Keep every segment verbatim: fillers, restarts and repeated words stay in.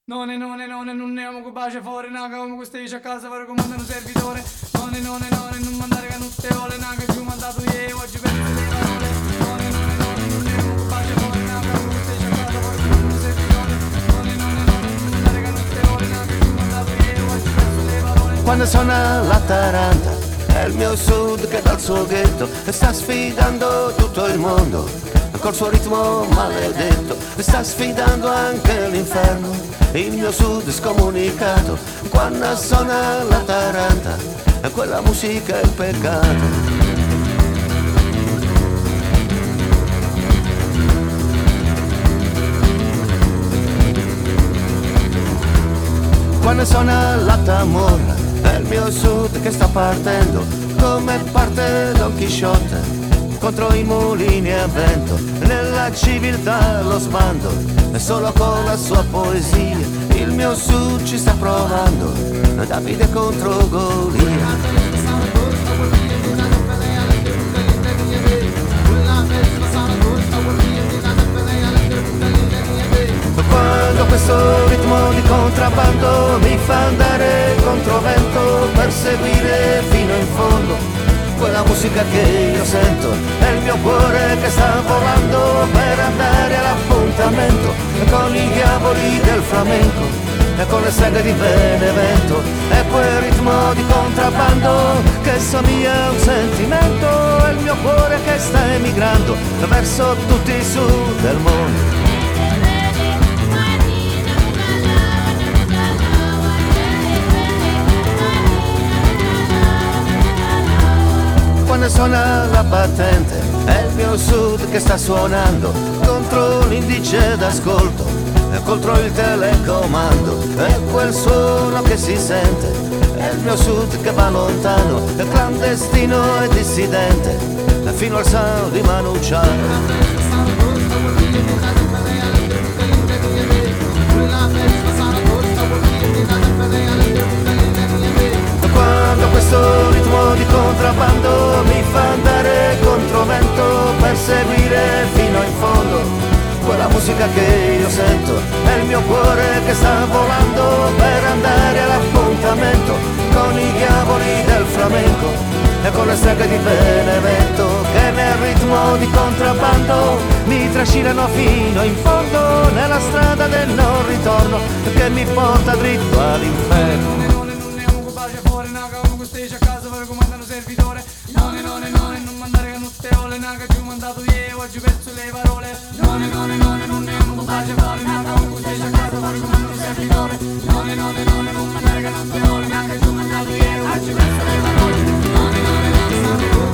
Non è, non è, non è, non ne amo bacia fuori, naga come queste dice a casa, fare comandano servitore. Non è, non è, non è, non mandare canutte ole, naga giù mandato io, oggi penso le parole. Non è, non è, non è, non ne amo bacia fuori, naga come queste dice a casa, fare comandano servitore. Non è, non è, non è, non mandare canutte ole, naga giù mandato io, oggi penso le parole. Quando suona la taranta è il mio sud che dal suo ghetto sta sfidando tutto il mondo col suo ritmo maledetto, sta sfidando anche l'inferno. Il mio sud scomunicato quando suona la taranta, quella musica è il peccato. Quando suona la tamorra è il mio sud che sta partendo come parte Don Chisciotte contro i mulini a vento, nella civiltà lo sbando e solo con la sua poesia il mio sud ci sta provando, Davide contro Golia. Quando questo ritmo di contrabbando mi fa andare contro vento per seguire fino in fondo quella musica che io sento, è il mio cuore che sta volando per andare all'appuntamento con i diavoli del flamenco e con le saghe di Benevento. È quel ritmo di contrabbando che somiglia a un sentimento, è il mio cuore che sta emigrando verso tutti i sud del mondo. Quando suona la battente è il mio sud che sta suonando contro l'indice d'ascolto e contro il telecomando, è quel suono che si sente, è il mio sud che va lontano, è clandestino e dissidente fino al sound di Manu Chao. Quando questo ritmo di contrabbando mi fa andare contro vento per seguire fino in fondo quella musica che io sento, è il mio cuore che sta volando per andare all'appuntamento con i diavoli del flamenco e con le streghe di Benevento che nel ritmo di contrabbando mi trascinano fino in fondo nella strada del non ritorno che mi porta dritto all'inferno. Dice a casa fare comandano servitore. Non è, non è, non è, non mandare canutte ole, naga giù mandato io, oggi penso le parole. Non è, non è, non è, non ne amo bacia fuori, naga come dice a casa fare comandano servitore. Non è, non è, non è, non mandare canutte ole, naga giù mandato io, oggi penso le parole. Non è, non è, non è, non è,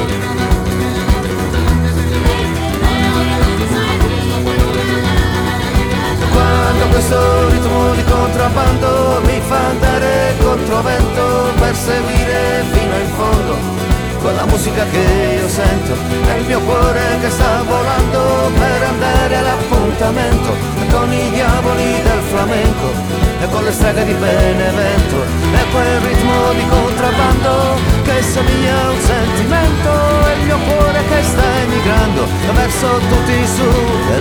quando questo ritmo di contrabbando mi fa andare contro vento per seguire fino in fondo quella musica che io sento, è il mio cuore che sta volando per andare all'appuntamento con i diavoli del flamenco e con le streghe di Benevento, è quel ritmo di contrabbando che somiglia a un sentimento, è il mio cuore che sta emigrando verso tutti i sud